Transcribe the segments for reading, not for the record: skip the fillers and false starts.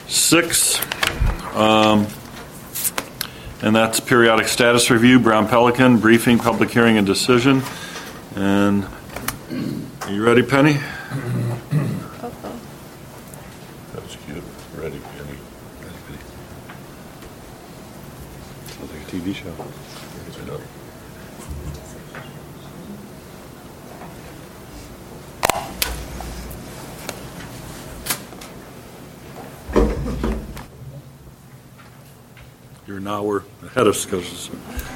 6. And that's periodic status review, Brown Pelican, briefing, public hearing, and decision. And are you ready, Penny? That was cute. Ready, Penny. Sounds like a TV show. You're an hour ahead of schedule.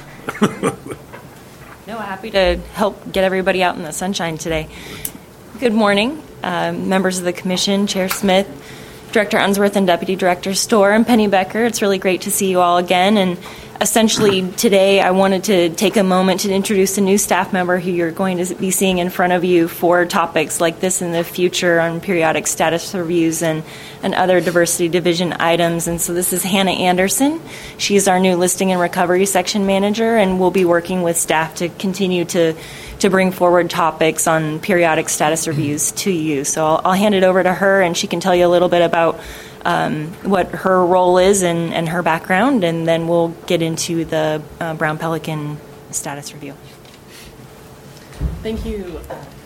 No, happy to help get everybody out in the sunshine today. Good morning, members of the Commission, Chair Smith, Director Unsworth, and Deputy Director Storr, and Penny Becker. It's really great to see you all again. And essentially today I wanted to take a moment to introduce a new staff member who you're going to be seeing in front of you for topics like this in the future on periodic status reviews and other diversity division items. And so this is Hannah Anderson. She's our new listing and recovery section manager, and we'll be working with staff to continue to bring forward topics on periodic status reviews to you. So I'll hand it over to her, and she can tell you a little bit about what her role is and her background, and then we'll get into the Brown Pelican status review. Thank you.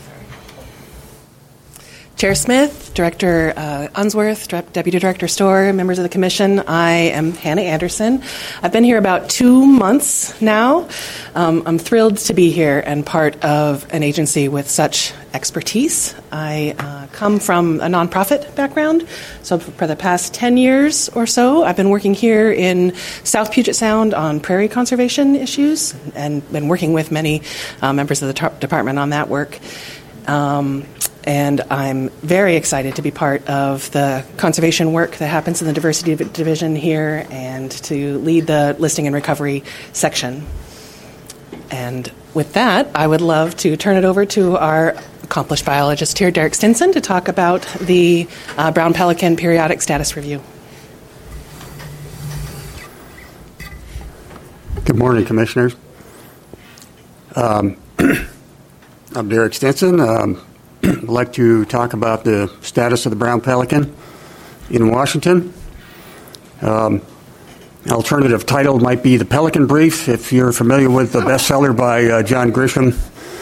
Chair Smith, Director Unsworth, Deputy Director Storr, members of the Commission, I am Hannah Anderson. I've been here about 2 months now. I'm thrilled to be here and part of an agency with such expertise. I come from a nonprofit background, so for the past 10 years or so, I've been working here in South Puget Sound on prairie conservation issues and been working with many members of the department on that work. And I'm very excited to be part of the conservation work that happens in the diversity division here and to lead the listing and recovery section. And with that, I would love to turn it over to our accomplished biologist here, Derek Stinson, to talk about the Brown Pelican periodic status review. Good morning, Commissioners. I'm Derek Stinson. I'd like to talk about the status of the Brown Pelican in Washington. Alternative title might be The Pelican Brief, if you're familiar with the bestseller by John Grisham.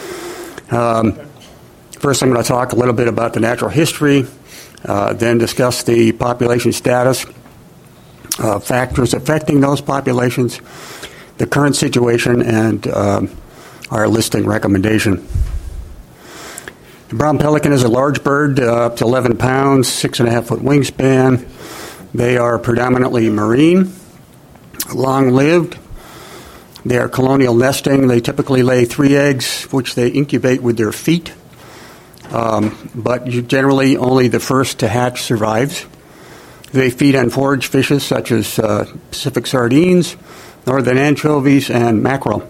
First, I'm going to talk a little bit about the natural history, then discuss the population status, factors affecting those populations, the current situation, and our listing recommendation. The brown pelican is a large bird, up to 11 pounds, 6.5-foot wingspan. They are predominantly marine, long-lived. They are colonial nesting. They typically lay 3 eggs, which they incubate with their feet. But generally, only the first to hatch survives. They feed on forage fishes such as Pacific sardines, northern anchovies, and mackerel.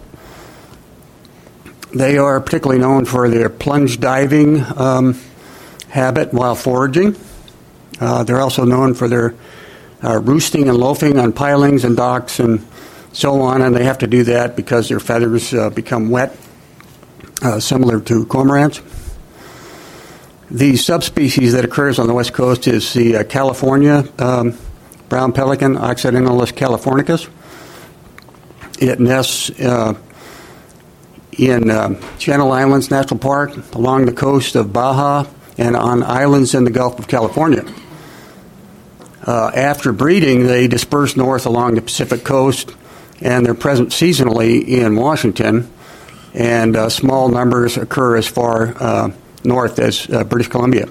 They are particularly known for their plunge diving habit while foraging. They're also known for their roosting and loafing on pilings and docks and so on, and they have to do that because their feathers become wet, similar to cormorants. The subspecies that occurs on the west coast is the California brown pelican, Occidentalis californicus. It nests in Channel Islands National Park, along the coast of Baja, and on islands in the Gulf of California. After breeding, they disperse north along the Pacific coast, and they're present seasonally in Washington, and small numbers occur as far north as British Columbia.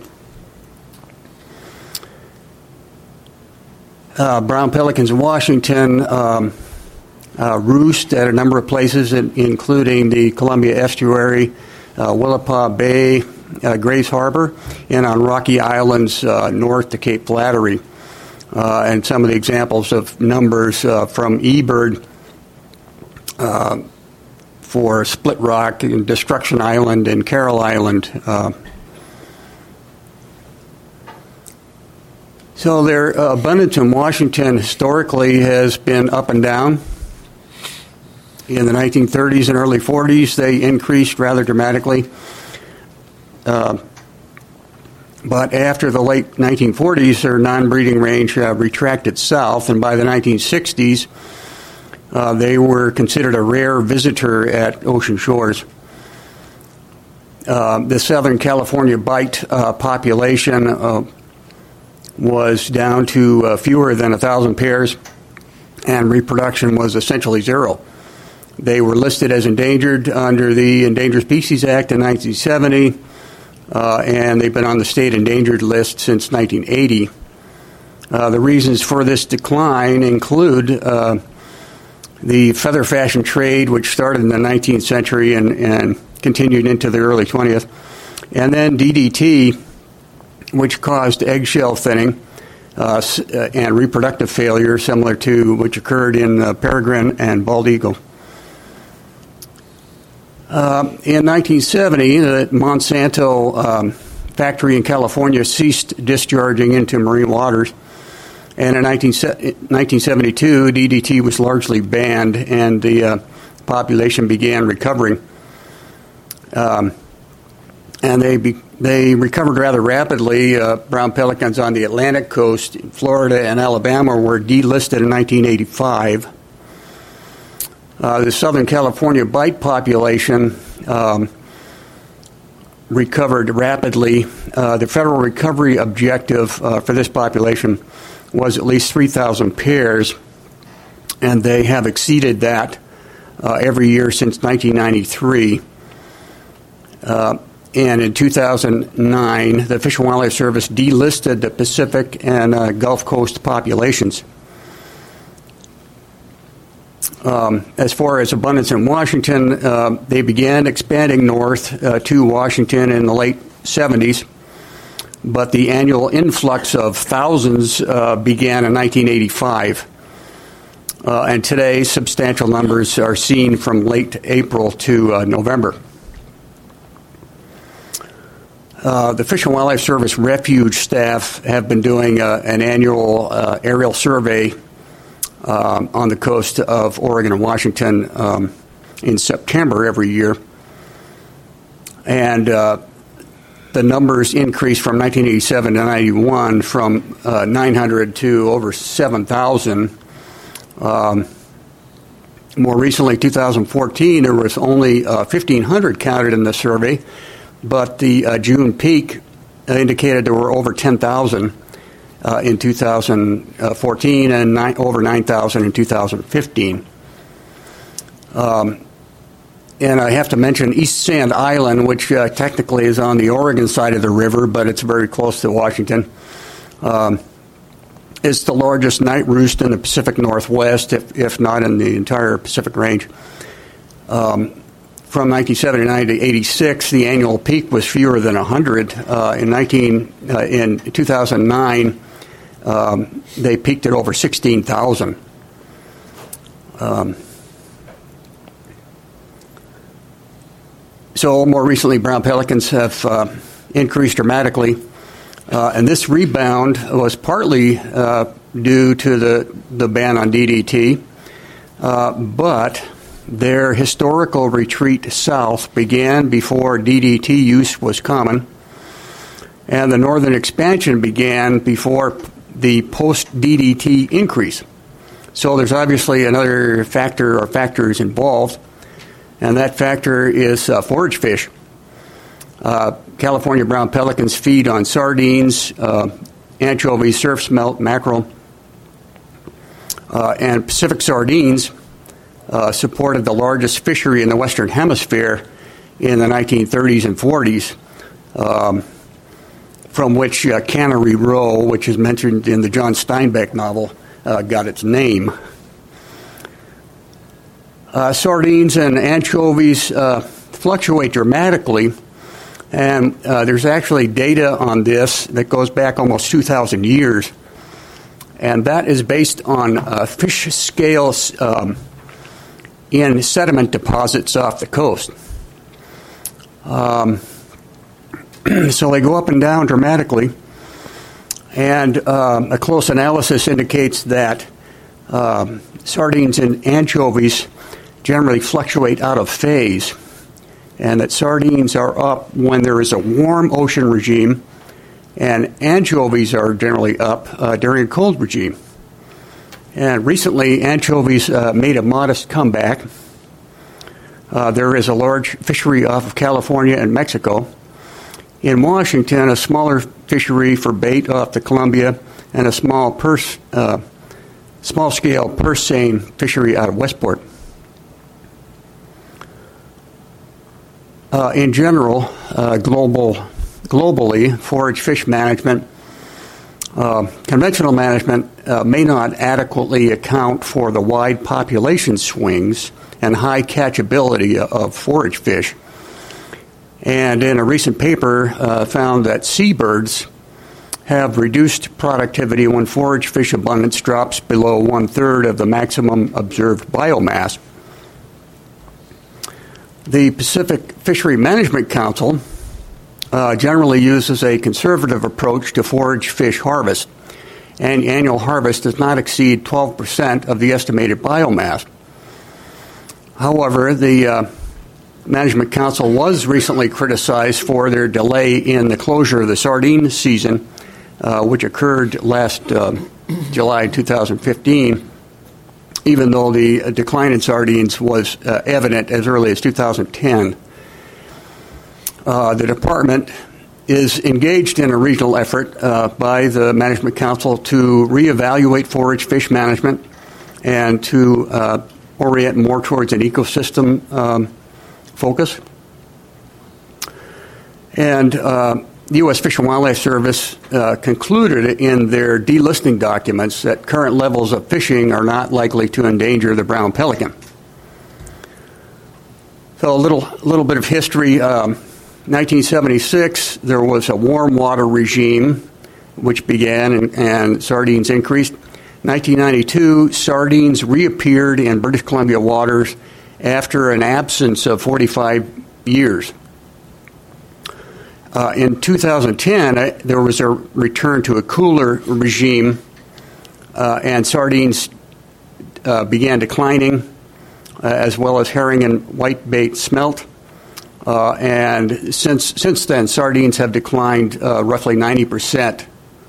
Brown pelicans in Washington roost at a number of places, including the Columbia Estuary, Willapa Bay, Grays Harbor, and on rocky islands north to Cape Flattery. And some of the examples of numbers from eBird for Split Rock and Destruction Island and Carroll Island. So their abundance in Washington historically has been up and down. In the 1930s and early 40s, they increased rather dramatically. But after the late 1940s, their non-breeding range retracted south, and by the 1960s, they were considered a rare visitor at ocean shores. The Southern California bite population was down to fewer than 1,000 pairs, and reproduction was essentially zero. They were listed as endangered under the Endangered Species Act in 1970, and they've been on the state endangered list since 1980. The reasons for this decline include the feather fashion trade, which started in the 19th century and continued into the early 20th, and then DDT, which caused eggshell thinning and reproductive failure, similar to which occurred in peregrine and bald eagle. In 1970, the Monsanto factory in California ceased discharging into marine waters, and in 1972, DDT was largely banned, and the population began recovering. And they recovered rather rapidly. Brown pelicans on the Atlantic coast, Florida and Alabama, were delisted in 1985. The Southern California bite population recovered rapidly. The federal recovery objective for this population was at least 3,000 pairs, and they have exceeded that every year since 1993. And in 2009, the Fish and Wildlife Service delisted the Pacific and Gulf Coast populations. As far as abundance in Washington, they began expanding north to Washington in the late 70s, but the annual influx of thousands began in 1985. And today, substantial numbers are seen from late April to November. The Fish and Wildlife Service refuge staff have been doing an annual aerial survey on the coast of Oregon and Washington in September every year. And the numbers increased from 1987 to 91 from 900 to over 7,000. More recently, 2014, there was only 1,500 counted in the survey, but the June peak indicated there were over 10,000 in 2014 and over 9,000 in 2015. And I have to mention East Sand Island, which technically is on the Oregon side of the river, but it's very close to Washington. It's the largest night roost in the Pacific Northwest, if not in the entire Pacific Range. From 1979 to 86, the annual peak was fewer than 100. In 2009, they peaked at over 16,000. So more recently, brown pelicans have increased dramatically, and this rebound was partly due to the ban on DDT, but their historical retreat south began before DDT use was common, and the northern expansion began before the post-DDT increase. So there's obviously another factor or factors involved, and that factor is forage fish. California brown pelicans feed on sardines, anchovies, surf smelt, mackerel, and Pacific sardines supported the largest fishery in the Western Hemisphere in the 1930s and 40s, from which Cannery Row, which is mentioned in the John Steinbeck novel, got its name. Sardines and anchovies fluctuate dramatically, and there's actually data on this that goes back almost 2,000 years, and that is based on fish scales in sediment deposits off the coast. So they go up and down dramatically, and a close analysis indicates that sardines and anchovies generally fluctuate out of phase, and that sardines are up when there is a warm ocean regime and anchovies are generally up during a cold regime. And recently, anchovies made a modest comeback. There is a large fishery off of California and Mexico. In Washington, a smaller fishery for bait off the Columbia, and a small-scale purse seine fishery out of Westport. In general, globally, forage fish management, conventional management may not adequately account for the wide population swings and high catchability of forage fish. And in a recent paper, found that seabirds have reduced productivity when forage fish abundance drops below 1/3 of the maximum observed biomass. The Pacific Fishery Management Council generally uses a conservative approach to forage fish harvest, and annual harvest does not exceed 12% of the estimated biomass. However, the Management Council was recently criticized for their delay in the closure of the sardine season, which occurred last July 2015, even though the decline in sardines was evident as early as 2010. The department is engaged in a regional effort by the Management Council to reevaluate forage fish management and to orient more towards an ecosystem focus. And the U.S. Fish and Wildlife Service concluded in their delisting documents that current levels of fishing are not likely to endanger the brown pelican. So a little bit of history. 1976, there was a warm water regime which began and sardines increased. 1992, sardines reappeared in British Columbia waters after an absence of 45 years. In 2010, there was a return to a cooler regime, and sardines began declining, as well as herring and whitebait smelt. And since then, sardines have declined roughly 90%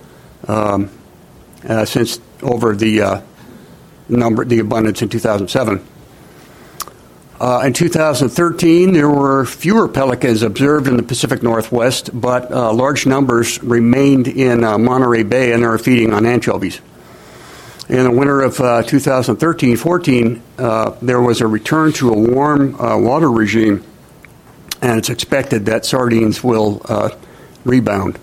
since over the abundance in 2007. In 2013, there were fewer pelicans observed in the Pacific Northwest, but large numbers remained in Monterey Bay and are feeding on anchovies. In the winter of 2013-14, there was a return to a warm water regime, and it's expected that sardines will rebound.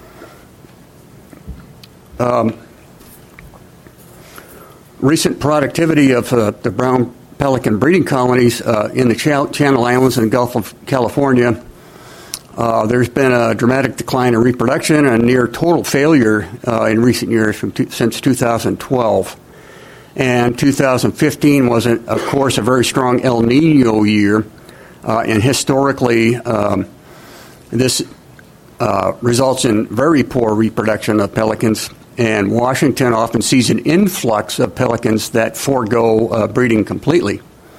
Recent productivity of the brown pelican breeding colonies in the Channel Islands and Gulf of California, there's been a dramatic decline in reproduction and near total failure in recent years since 2012. And 2015 was, of course, a very strong El Nino year, and historically this results in very poor reproduction of pelicans. And Washington often sees an influx of pelicans that forego breeding completely.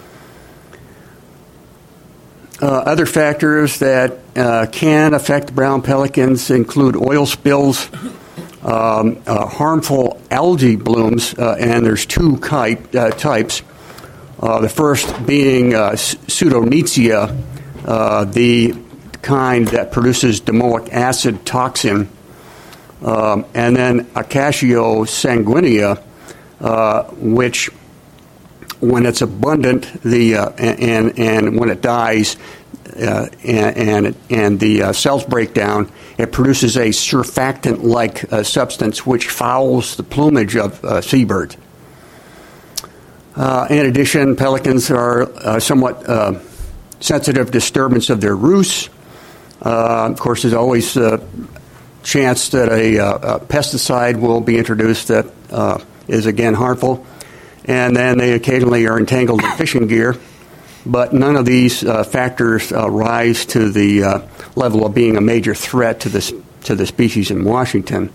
Other factors that can affect brown pelicans include oil spills, harmful algae blooms, and there's two types. The first being Pseudonetia, the kind that produces domoic acid toxin. And then Acacio sanguinea, which, when it's abundant, and when it dies, and the cells break down, it produces a surfactant-like substance which fouls the plumage of seabirds. In addition, pelicans are somewhat sensitive to disturbance of their roosts. Of course, there's always chance that a pesticide will be introduced that is again harmful, and then they occasionally are entangled in fishing gear, but none of these factors rise to the level of being a major threat to the species in Washington.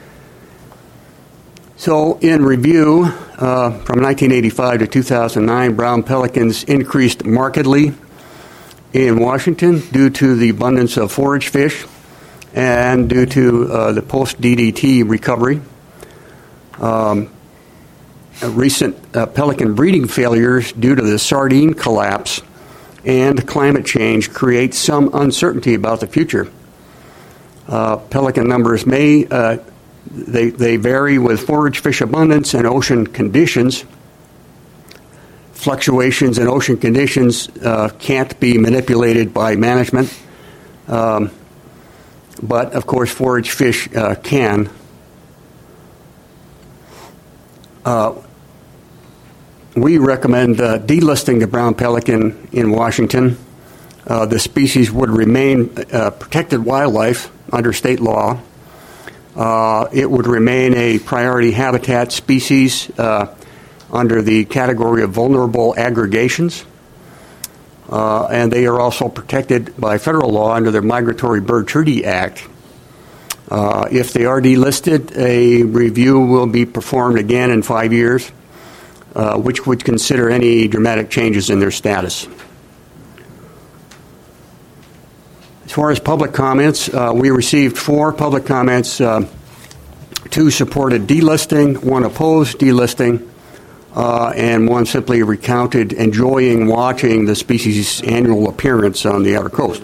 So in review, from 1985 to 2009, brown pelicans increased markedly in Washington due to the abundance of forage fish and due to the post-DDT recovery. Recent pelican breeding failures due to the sardine collapse and climate change create some uncertainty about the future. Pelican numbers they vary with forage fish abundance and ocean conditions. Fluctuations in ocean conditions can't be manipulated by management, but of course forage fish can. We recommend delisting the brown pelican in Washington. The species would remain protected wildlife under state law. It would remain a priority habitat species under the category of vulnerable aggregations. And they are also protected by federal law under the Migratory Bird Treaty Act. If they are delisted, a review will be performed again in 5 years, which would consider any dramatic changes in their status. As far as public comments, we received 4 public comments. 2 supported delisting, 1 opposed delisting, and 1 simply recounted enjoying watching the species' annual appearance on the outer coast.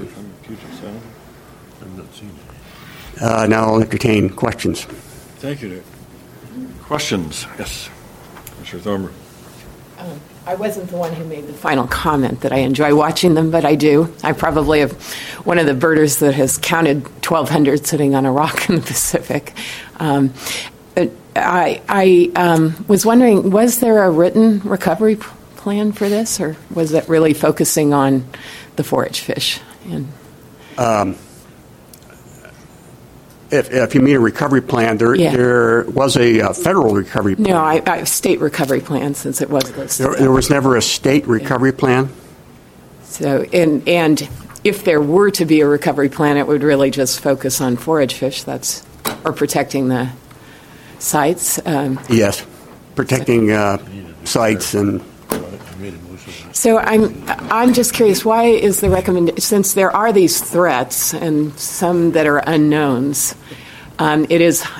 Now I'll entertain questions. Thank you, Dick. Questions? Yes. Mr. Thornburg. I wasn't the one who made the final comment that I enjoy watching them, but I do. I probably have one of the birders that has counted 1,200 sitting on a rock in the Pacific. I was wondering, was there a written recovery plan for this, or was it really focusing on the forage fish? If you mean a recovery plan, there was a federal recovery plan. No, I state recovery plan, since it was listed. There was never a state recovery plan? So, and if there were to be a recovery plan, it would really just focus on forage fish, or protecting the sites. Yes, protecting sites and... So I'm just curious, why is the recommendation, since there are these threats and some that are unknowns, it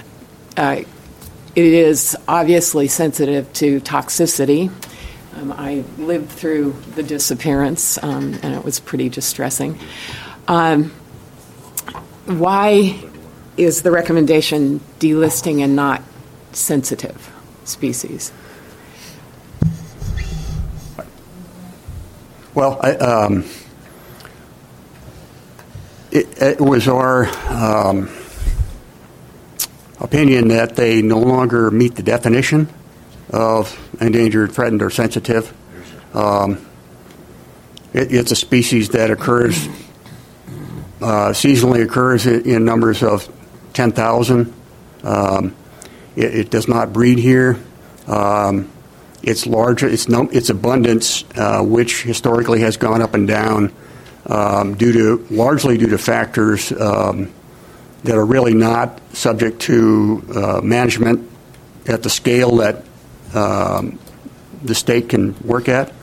is obviously sensitive to toxicity. I lived through the disappearance, and it was pretty distressing. Why is the recommendation delisting and not sensitive species? Well, it was our opinion that they no longer meet the definition of endangered, threatened, or sensitive. It's a species that occurs, seasonally occurs in numbers of 10,000. It does not breed here. Its larger, its abundance, which historically has gone up and down, largely due to factors that are really not subject to management at the scale that the state can work at.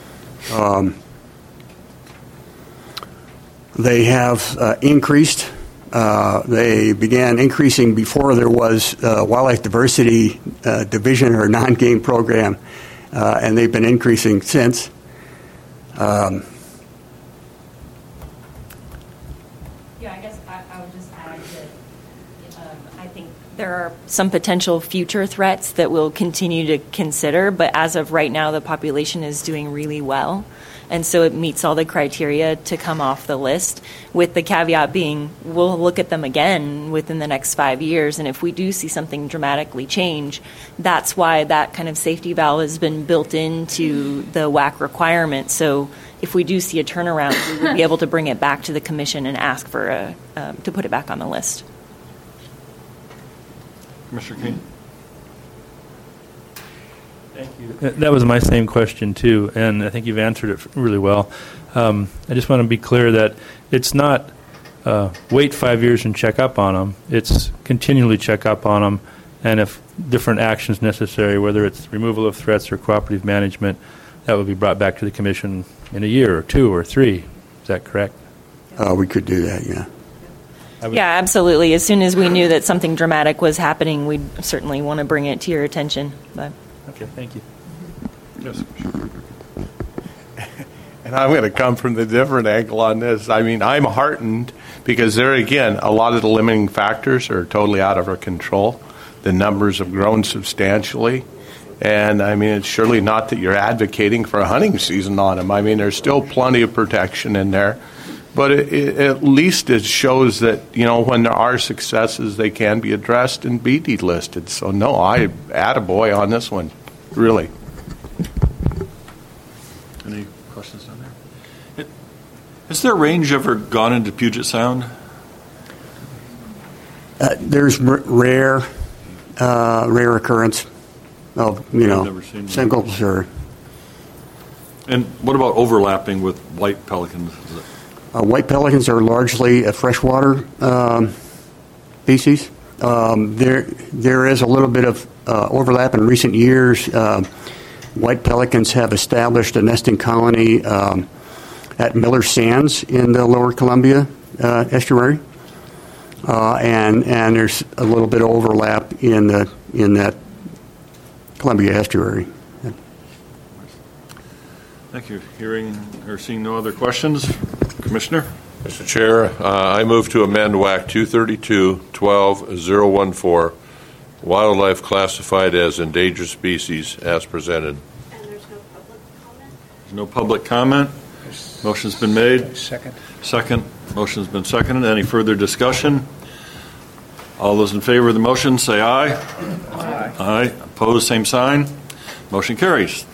They have increased. They began increasing before there was Wildlife Diversity Division or non-game program, and they've been increasing since. Yeah, I guess I would just add that I think there are some potential future threats that we'll continue to consider, but as of right now, the population is doing really well. And so it meets all the criteria to come off the list, with the caveat being we'll look at them again within the next 5 years. And if we do see something dramatically change, that's why that kind of safety valve has been built into the WAC requirement. So if we do see a turnaround, we will be able to bring it back to the commission and ask for to put it back on the list. Commissioner King. Thank you. That was my same question, too, and I think you've answered it really well. I just want to be clear that it's not wait 5 years and check up on them. It's continually check up on them, and if different actions necessary, whether it's removal of threats or cooperative management, that will be brought back to the commission in a year or 2 or 3. Is that correct? We could do that, yeah. Yeah, absolutely. As soon as we knew that something dramatic was happening, we'd certainly want to bring it to your attention. But Okay, thank you. Yes. And I'm going to come from the different angle on this. I mean, I'm heartened because there again, a lot of the limiting factors are totally out of our control. The numbers have grown substantially. And I mean, it's surely not that you're advocating for a hunting season on them. I mean, there's still plenty of protection in there. But at least it shows that, you know, when there are successes, they can be addressed and be delisted. So, no, I attaboy on this one, really. Any questions down there? Has their range ever gone into Puget Sound? There's rare occurrence of, never seen singles or... And what about overlapping with white pelicans? Is it- White pelicans are largely a freshwater species. There is a little bit of overlap in recent years. White pelicans have established a nesting colony at Miller Sands in the Lower Columbia estuary, and there's a little bit of overlap in that Columbia estuary. Thank you. Hearing or seeing no other questions, Commissioner? Mr. Chair, I move to amend WAC 232-12-014, wildlife classified as endangered species, as presented. And there's no public comment? There's no public comment. Motion's been made. Second. Second. Motion's been seconded. Any further discussion? All those in favor of the motion say aye. Aye. Aye. Opposed, same sign. Motion carries.